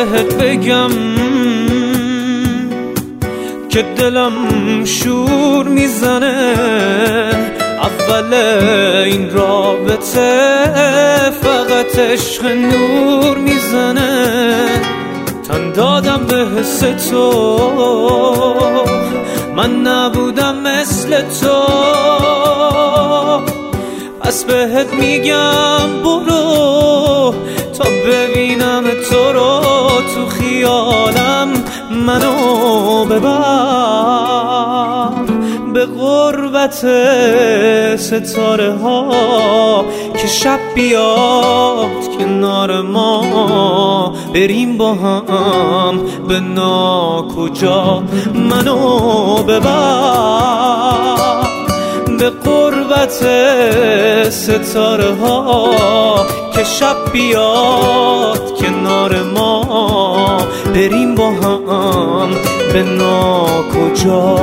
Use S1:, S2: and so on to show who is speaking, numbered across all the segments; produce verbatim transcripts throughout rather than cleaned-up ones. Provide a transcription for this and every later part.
S1: بهت بگم که دلم شور میزنه. اول این رابطه فقط عشق نور میزنه. تن دادم به حس تو، من نبودم مثل تو. پس بهت میگم برو تا ببینم تو رو تو خیالم. منو ببر به غربت ستاره ها که شب بیاد کنار ما، بریم با هم به ناکجا. منو ببر به غربت ستاره ها که شب بیاد کنار ما، بریم با هم به ناکجا.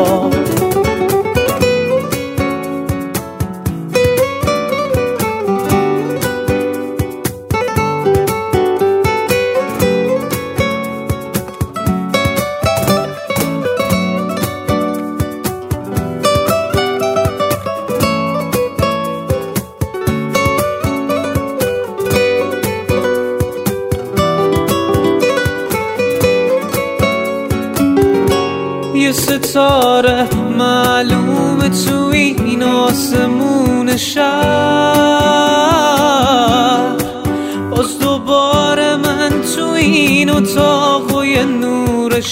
S1: یه ستاره معلومه تو این آسمون شهر، باز دوباره من تو این اتاق و یه نور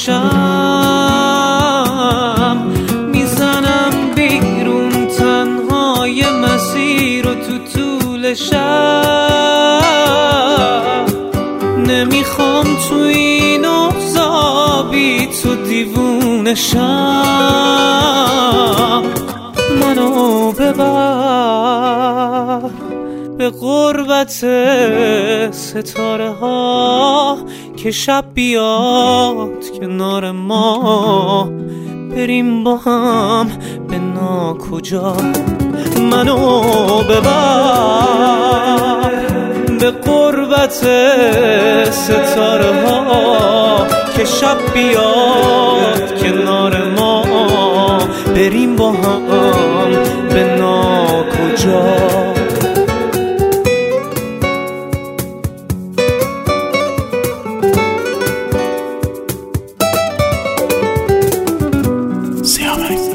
S1: شم میزنم بیرون تنهای مسیر و تو طول شب. نمیخوام تو این آفتابی تو دیوونه شم. منو ببر به غربت ستاره ها که شب بیاد کنار ما، بریم با هم به ناکجا. منو ببر به غربت ستاره ها که شب بیاد کنار ما، بریم با هم به ناکجا.
S2: سیامک